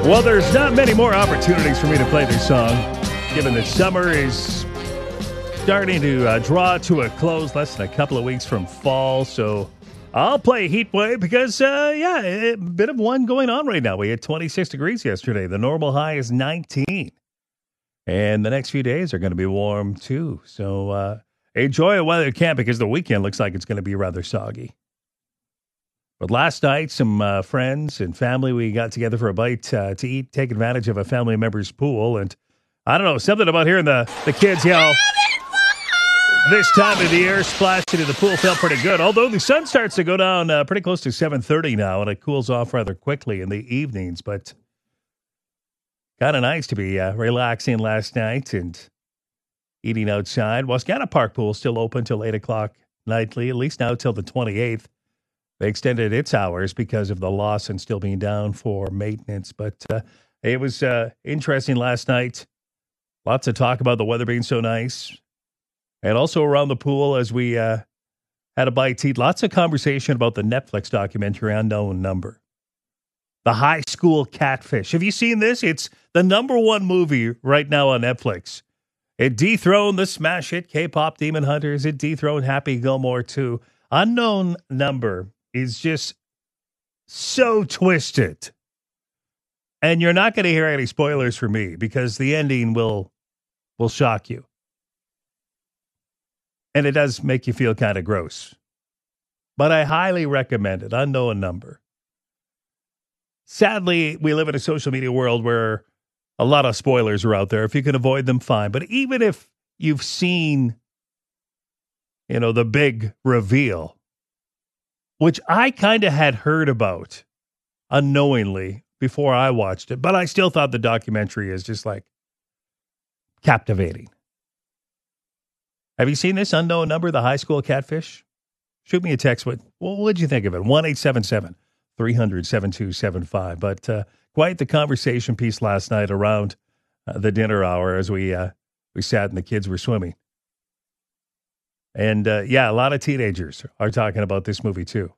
Well, there's not many more opportunities for me to play this song, given that summer is starting to draw to a close, less than a couple of weeks from fall. So I'll play Heat Wave because, a bit of one going on right now. We had 26 degrees yesterday. The normal high is 19. And the next few days are going to be warm, too. So enjoy it while you can, because the weekend looks like it's going to be rather soggy. But last night, some friends and family, we got together for a bite to eat, take advantage of a family member's pool. And I don't know, something about hearing the kids yell this time of the year, splash into the pool, felt pretty good. Although the sun starts to go down pretty close to 7:30 now, and it cools off rather quickly in the evenings. But kind of nice to be relaxing last night and eating outside. Wascana Park Pool still open till 8 o'clock nightly, at least now till the 28th. They extended its hours because of the loss and still being down for maintenance. But it was interesting last night. Lots of talk about the weather being so nice. And also around the pool as we had a bite to eat. Lots of conversation about the Netflix documentary Unknown Number. The High School Catfish. Have you seen this? It's the #1 movie right now on Netflix. It dethroned the smash hit K-pop Demon Hunters. It dethroned Happy Gilmore too. Unknown Number is just so twisted. And you're not going to hear any spoilers from me because the ending will shock you. And it does make you feel kind of gross. But I highly recommend it. Unknown Number. Sadly, we live in a social media world where a lot of spoilers are out there. If you can avoid them, fine. But even if you've seen, the big reveal, which I kind of had heard about unknowingly before I watched it, but I still thought the documentary is just like captivating. Have you seen this Unknown Number, the High School Catfish? Shoot me a text. What did you think of it? 1-877-300-7275. But quite the conversation piece last night around the dinner hour as we sat and the kids were swimming. And, a lot of teenagers are talking about this movie, too.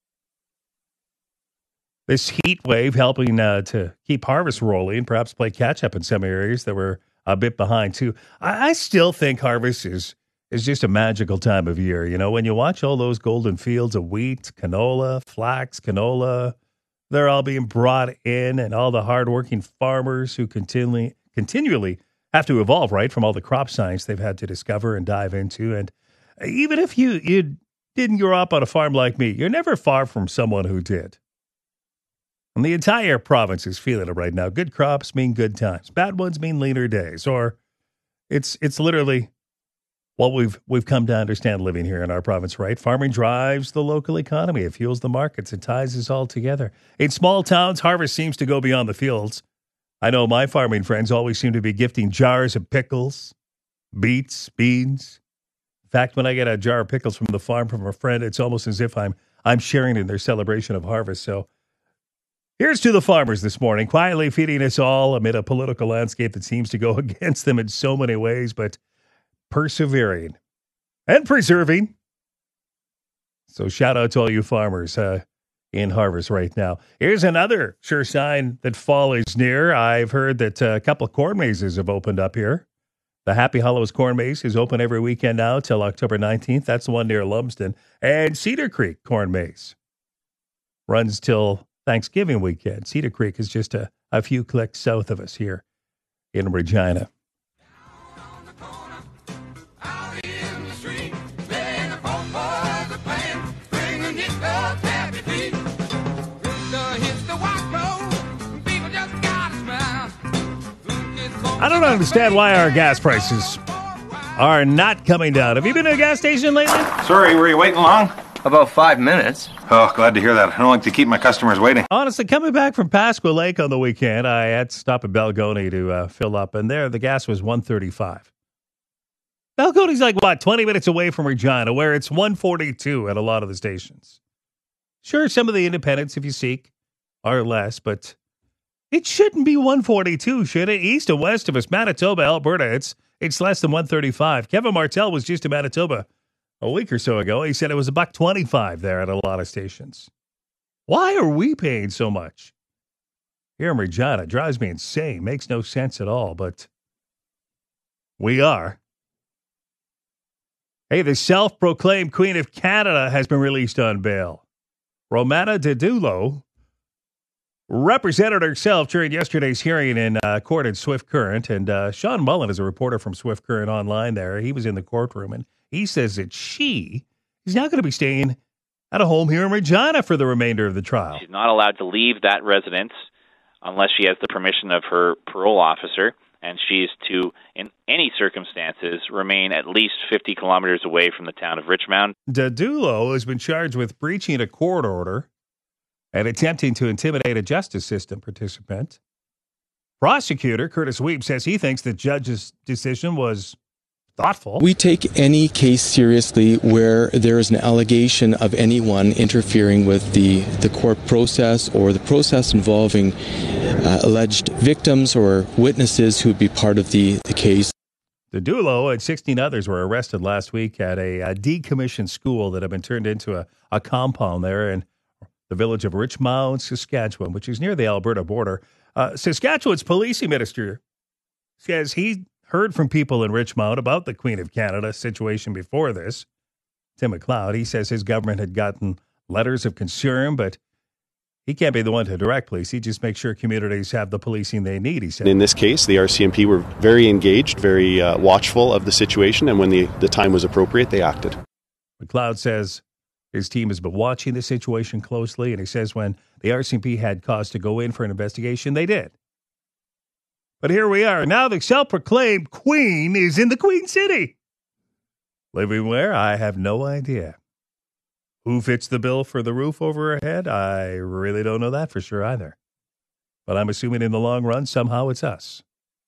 This heat wave helping to keep harvest rolling, perhaps play catch-up in some areas that were a bit behind, too. I still think harvest is just a magical time of year. When you watch all those golden fields of wheat, canola, flax, canola, they're all being brought in, and all the hardworking farmers who continually have to evolve, right, from all the crop science they've had to discover and dive into. And even if you didn't grow up on a farm like me, you're never far from someone who did. And the entire province is feeling it right now. Good crops mean good times. Bad ones mean leaner days. Or it's literally what we've come to understand living here in our province, right? Farming drives the local economy. It fuels the markets. It ties us all together. In small towns, harvest seems to go beyond the fields. I know my farming friends always seem to be gifting jars of pickles, beets, beans. In fact, when I get a jar of pickles from the farm from a friend, it's almost as if I'm sharing in their celebration of harvest. So here's to the farmers this morning, quietly feeding us all amid a political landscape that seems to go against them in so many ways, but persevering and preserving. So shout out to all you farmers in harvest right now. Here's another sure sign that fall is near. I've heard that a couple of corn mazes have opened up here. The Happy Hollows Corn Maze is open every weekend now till October 19th. That's the one near Lumsden. And Cedar Creek Corn Maze runs till Thanksgiving weekend. Cedar Creek is just a few clicks south of us here in Regina. I don't understand why our gas prices are not coming down. Have you been to a gas station lately? Sorry, were you waiting long? About 5 minutes. Oh, glad to hear that. I don't like to keep my customers waiting. Honestly, coming back from Pasqua Lake on the weekend, I had to stop at Balgonie to fill up, and there the gas was $1.35. Balgonie's like, 20 minutes away from Regina, where it's $1.42 at a lot of the stations. Sure, some of the independents, if you seek, are less, but it shouldn't be $1.42, should it? East and west of us, Manitoba, Alberta, it's less than $1.35. Kevin Martel was just in Manitoba a week or so ago. He said it was $1.25 there at a lot of stations. Why are we paying so much? here in Regina. Drives me insane. Makes no sense at all, but we are. Hey, the self-proclaimed Queen of Canada has been released on bail. Romana Didulo represented herself during yesterday's hearing in court in Swift Current, and Sean Mullen is a reporter from Swift Current Online there. He was in the courtroom, and he says that she is now going to be staying at a home here in Regina for the remainder of the trial. She's not allowed to leave that residence unless she has the permission of her parole officer, and she's to, in any circumstances, remain at least 50 kilometers away from the town of Richmond. Didulo has been charged with breaching a court order and attempting to intimidate a justice system participant. Prosecutor Curtis Weeb says he thinks the judge's decision was thoughtful. We take any case seriously where there is an allegation of anyone interfering with the court process or the process involving alleged victims or witnesses who would be part of the case. Didulo and 16 others were arrested last week at a decommissioned school that had been turned into a compound there in the village of Richmond, Saskatchewan, which is near the Alberta border. Saskatchewan's policing minister says he heard from people in Richmond about the Queen of Canada situation before this. Tim McLeod, he says his government had gotten letters of concern, but he can't be the one to direct police. He just makes sure communities have the policing they need, he said. In this case, the RCMP were very engaged, very watchful of the situation, and when the time was appropriate, they acted. McLeod says his team has been watching the situation closely, and he says when the RCMP had cause to go in for an investigation, they did. But here we are. Now the self-proclaimed Queen is in the Queen City. Living where? I have no idea. Who fits the bill for the roof over her head? I really don't know that for sure either. But I'm assuming in the long run, somehow it's us.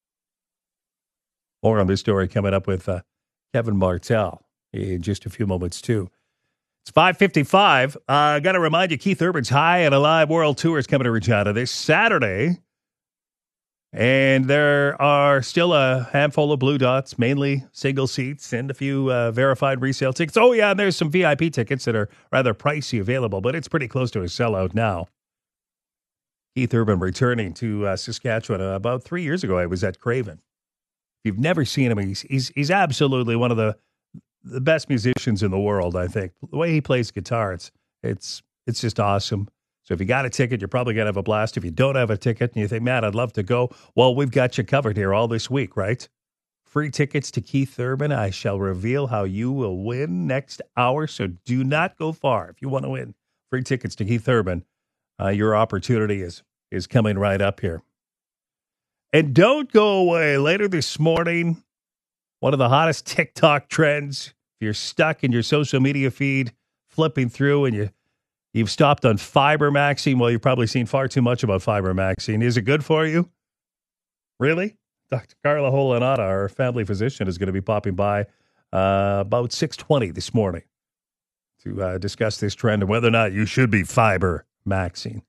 More on this story coming up with Kevin Martell in just a few moments, too. It's 5:55. I got to remind you, Keith Urban's High and Alive World Tour is coming to Regina this Saturday. And there are still a handful of blue dots, mainly single seats, and a few verified resale tickets. Oh, yeah, and there's some VIP tickets that are rather pricey available, but it's pretty close to a sellout now. Keith Urban returning to Saskatchewan about 3 years ago. I was at Craven. If you've never seen him, he's absolutely one of the best musicians in the world, I think. The way he plays guitar, it's just awesome. So if you got a ticket, you're probably going to have a blast. If you don't have a ticket and you think, man, I'd love to go, well, we've got you covered here all this week, right? Free tickets to Keith Urban. I shall reveal how you will win next hour, so do not go far. If you want to win free tickets to Keith Urban, your opportunity is coming right up here. And don't go away. Later this morning, one of the hottest TikTok trends. If you're stuck in your social media feed, flipping through, and you've stopped on fibermaxing, well, you've probably seen far too much about fibermaxing. Is it good for you? Really? Dr. Carla Holanata, our family physician, is going to be popping by about 6:20 this morning to discuss this trend and whether or not you should be fibermaxing.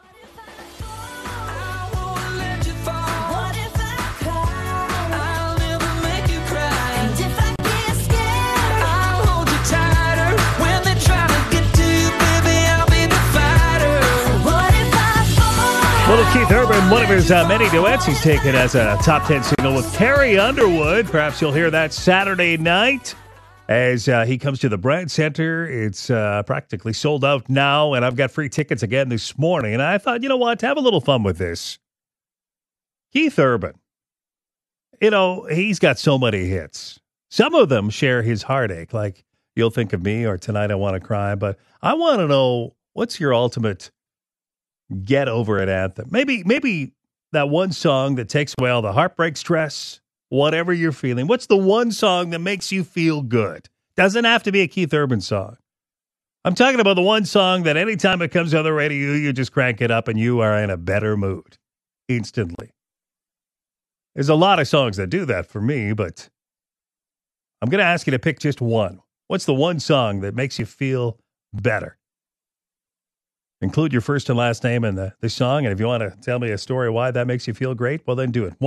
Little Keith Urban, one of his many duets he's taken as a top 10 single with Carrie Underwood. Perhaps you'll hear that Saturday night as he comes to the Brand Center. It's practically sold out now, and I've got free tickets again this morning. And I thought, you know what, have a little fun with this. Keith Urban, he's got so many hits. Some of them share his heartache, like You'll Think of Me or Tonight I Want to Cry. But I want to know, what's your ultimate get over it anthem? Maybe that one song that takes away all the heartbreak stress, whatever you're feeling. What's the one song that makes you feel good? Doesn't have to be a Keith Urban song. I'm talking about the one song that anytime it comes on the radio, you just crank it up and you are in a better mood instantly. There's a lot of songs that do that for me, but I'm going to ask you to pick just one. What's the one song that makes you feel better? Include your first and last name in the song, and if you want to tell me a story why that makes you feel great, well, then do it.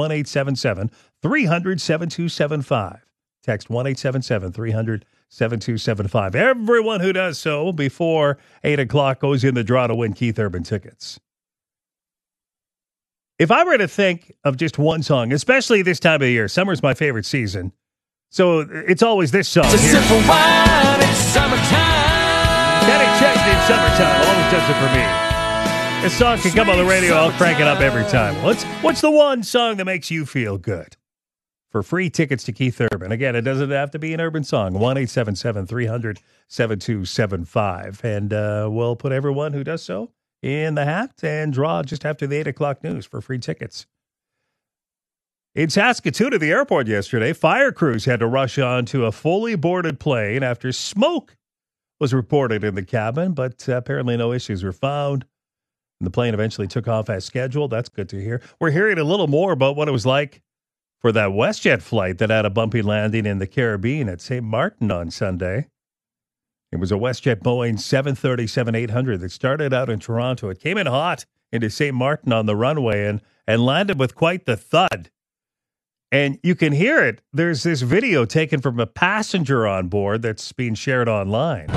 1-877-300-7275. Text 1-877-300-7275. Everyone who does so before 8 o'clock goes in the draw to win Keith Urban tickets. If I were to think of just one song, especially this time of year, summer's my favorite season. So it's always this song. It's a sip of wine, it's summertime. Kenny Chesney, summertime, always does it for me. This song can come on the radio, I'll crank it up every time. What's the one song that makes you feel good? For free tickets to Keith Urban. Again, it doesn't have to be an urban song. 1-877-300-7275. And we'll put everyone who does so in the hat and draw just after the 8 o'clock news for free tickets. In Saskatoon at the airport yesterday, fire crews had to rush onto a fully boarded plane after smoke was reported in the cabin, but apparently no issues were found. And the plane eventually took off as scheduled. That's good to hear. We're hearing a little more about what it was like for that WestJet flight that had a bumpy landing in the Caribbean at St. Martin on Sunday. It was a WestJet Boeing 737-800 that started out in Toronto. It came in hot into St. Martin on the runway and landed with quite the thud. And you can hear it. There's this video taken from a passenger on board that's being shared online.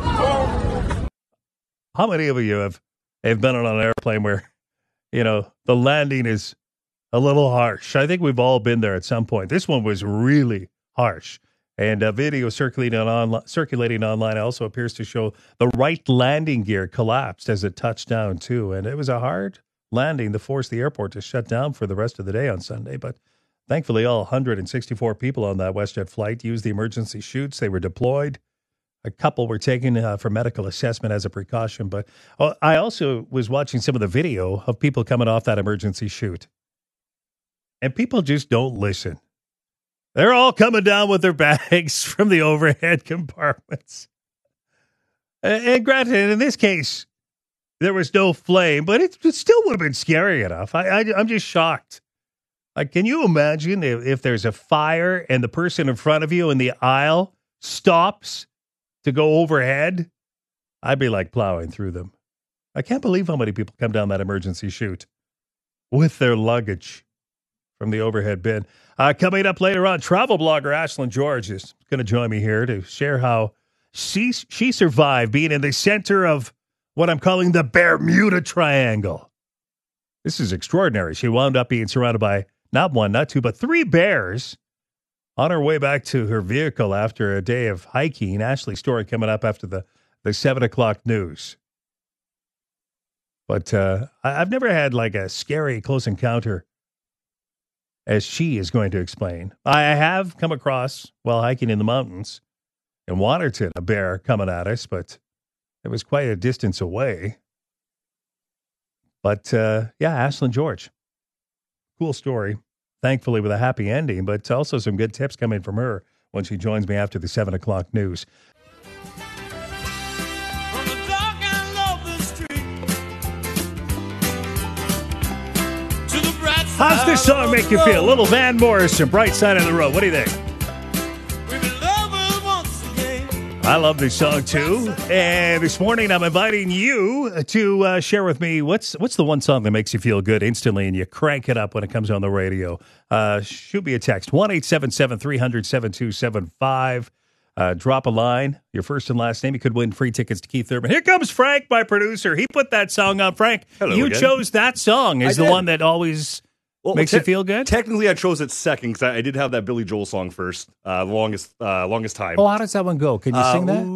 How many of you have been on an airplane where, the landing is a little harsh? I think we've all been there at some point. This one was really harsh. And a video circulating online also appears to show the right landing gear collapsed as it touched down, too. And it was a hard landing that forced the airport to shut down for the rest of the day on Sunday. But thankfully, all 164 people on that WestJet flight used the emergency chutes. They were deployed. A couple were taken for medical assessment as a precaution. But I also was watching some of the video of people coming off that emergency chute. And people just don't listen. They're all coming down with their bags from the overhead compartments. And granted, in this case, there was no flame, but it still would have been scary enough. I'm just shocked. Like, can you imagine if there's a fire and the person in front of you in the aisle stops to go overhead? I'd be like plowing through them. I can't believe how many people come down that emergency chute with their luggage from the overhead bin. Coming up later on, travel blogger Ashlyn George is going to join me here to share how she survived being in the center of what I'm calling the Bermuda Triangle. This is extraordinary. She wound up being surrounded by not one, not two, but 3 bears on her way back to her vehicle after a day of hiking. Ashley's story coming up after the 7 o'clock news. But I've never had like a scary close encounter, as she is going to explain. I have come across, while hiking in the mountains in Waterton, a bear coming at us, but it was quite a distance away. But, Ashlyn George. Cool story. Thankfully with a happy ending, but also some good tips coming from her when she joins me after the 7 o'clock news. How's this song make you feel? A little Van Morrison, Bright Side of the Road. What do you think? I love this song too. And this morning I'm inviting you to share with me what's the one song that makes you feel good instantly and you crank it up when it comes on the radio. Shoot me a text, 1-877-300-7275. Drop a line, your first and last name. You could win free tickets to Keith Urban. Here comes Frank, my producer. He put that song on. Frank, hello you again. chose that song as the one that always makes you feel good? Technically, I chose it second because I did have that Billy Joel song first, the longest time. Oh, how does that one go? Can you sing that?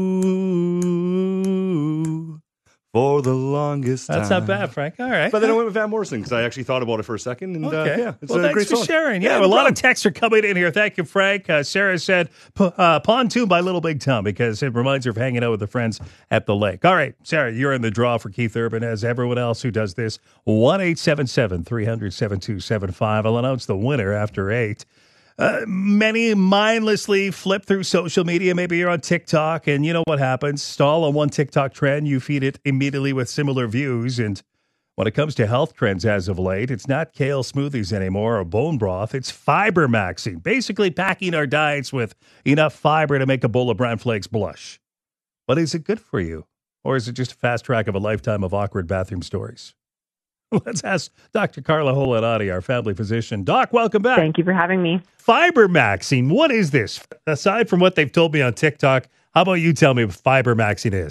Ooh, for the longest time. That's not bad, Frank. All right. But then I went with Van Morrison because I actually thought about it for a second. And okay. It's well, a thanks great for song. sharing. Yeah, a lot of texts are coming in here. Thank you, Frank. Sarah said, Pontoon by Little Big Town because it reminds her of hanging out with her friends at the lake. All right, Sarah, you're in the draw for Keith Urban, as everyone else who does this. 1-877-300-7275. I'll announce the winner after 8. Many mindlessly flip through social media. Maybe you're on TikTok, and you know what happens. Stall on one TikTok trend, you feed it immediately with similar views. And when it comes to health trends as of late, it's not kale smoothies anymore or bone broth. It's fiber maxing, basically packing our diets with enough fiber to make a bowl of bran flakes blush. But is it good for you? Or is it just a fast track of a lifetime of awkward bathroom stories? Let's ask Dr. Carla Holanati, our family physician. Doc, welcome back. Thank you for having me. Fiber maxing, what is this? Aside from what they've told me on TikTok, how about you tell me what fiber maxing is?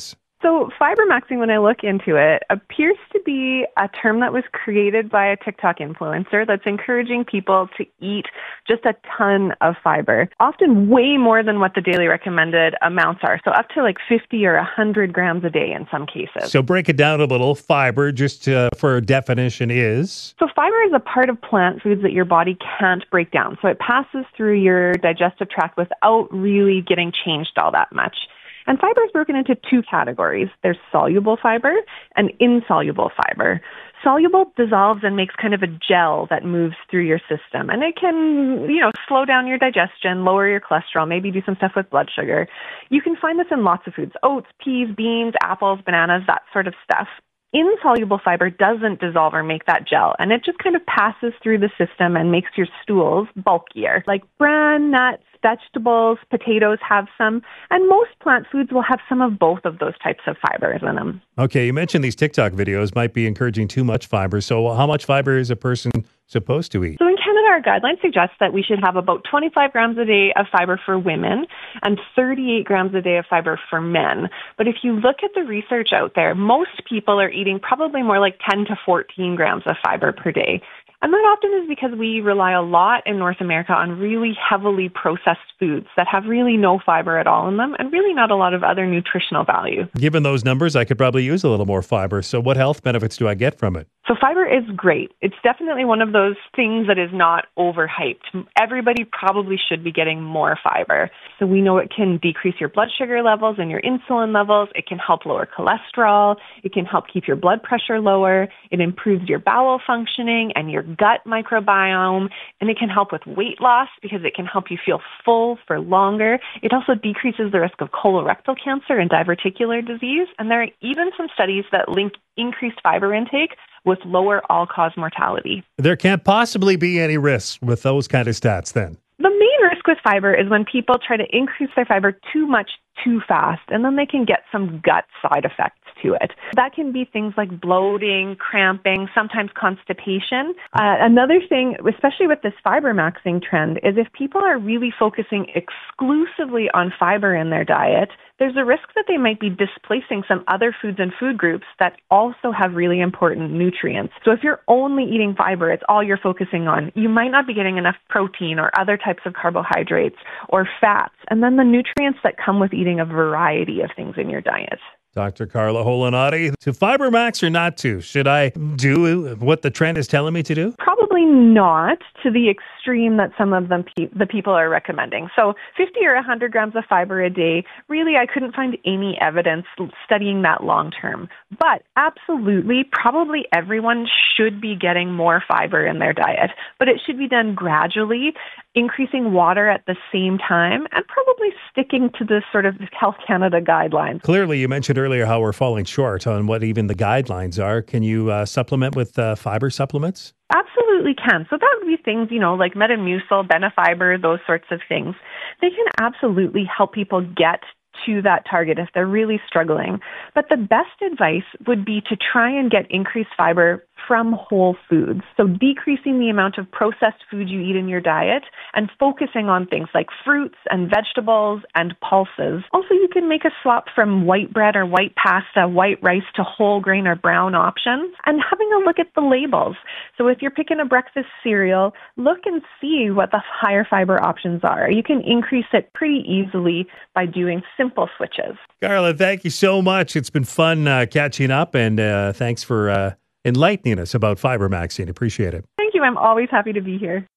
So fiber maxing, when I look into it, appears to be a term that was created by a TikTok influencer that's encouraging people to eat just a ton of fiber, often way more than what the daily recommended amounts are. So up to like 50 or 100 grams a day in some cases. So break it down a little. Fiber, just for definition, is? So fiber is a part of plant foods that your body can't break down. So it passes through your digestive tract without really getting changed all that much. And fiber is broken into two categories. There's soluble fiber and insoluble fiber. Soluble dissolves and makes kind of a gel that moves through your system. And it can, slow down your digestion, lower your cholesterol, maybe do some stuff with blood sugar. You can find this in lots of foods: oats, peas, beans, apples, bananas, that sort of stuff. Insoluble fiber doesn't dissolve or make that gel, and it just kind of passes through the system and makes your stools bulkier. Like bran, nuts, vegetables, potatoes have some, and most plant foods will have some of both of those types of fibers in them. Okay, you mentioned these TikTok videos might be encouraging too much fiber. So how much fiber is a person supposed to eat? So in Canada, our guidelines suggest that we should have about 25 grams a day of fiber for women and 38 grams a day of fiber for men. But if you look at the research out there, most people are eating probably more like 10 to 14 grams of fiber per day. And that often is because we rely a lot in North America on really heavily processed foods that have really no fiber at all in them and really not a lot of other nutritional value. Given those numbers, I could probably use a little more fiber. So what health benefits do I get from it? So fiber is great. It's definitely one of those things that is not overhyped. Everybody probably should be getting more fiber. So we know it can decrease your blood sugar levels and your insulin levels. It can help lower cholesterol. It can help keep your blood pressure lower. It improves your bowel functioning and your gut microbiome. And it can help with weight loss because it can help you feel full for longer. It also decreases the risk of colorectal cancer and diverticular disease. And there are even some studies that link increased fiber intake with lower all-cause mortality. There can't possibly be any risks with those kind of stats then. The main risk with fiber is when people try to increase their fiber too much too fast, and then they can get some gut side effects to it. That can be things like bloating, cramping, sometimes constipation. Another thing, especially with this fiber maxing trend, is if people are really focusing exclusively on fiber in their diet, there's a risk that they might be displacing some other foods and food groups that also have really important nutrients. So if you're only eating fiber, it's all you're focusing on, you might not be getting enough protein or other types of carbohydrates or fats, and then the nutrients that come with eating a variety of things in your diet. Dr. Carla Holinati, to fiber max or not to? Should I do what the trend is telling me to do? Probably not to the extreme that some of them the people are recommending. So 50 or 100 grams of fiber a day, really I couldn't find any evidence studying that long term. But absolutely, probably everyone should be getting more fiber in their diet. But it should be done gradually, increasing water at the same time, and probably sticking to the sort of Health Canada guidelines. Clearly, you mentioned earlier how we're falling short on what even the guidelines are. Can you supplement with fiber supplements? Absolutely can. So that would be things, like Metamucil, Benefiber, those sorts of things. They can absolutely help people get to that target if they're really struggling. But the best advice would be to try and get increased fiber from whole foods. So decreasing the amount of processed food you eat in your diet and focusing on things like fruits and vegetables and pulses. Also, you can make a swap from white bread or white pasta, white rice to whole grain or brown options, and having a look at the labels. So if you're picking a breakfast cereal, look and see what the higher fiber options are. You can increase it pretty easily by doing simple switches. Carla, thank you so much. It's been fun catching up, and thanks for enlightening us about fiber maxing. Appreciate it. Thank you. I'm always happy to be here.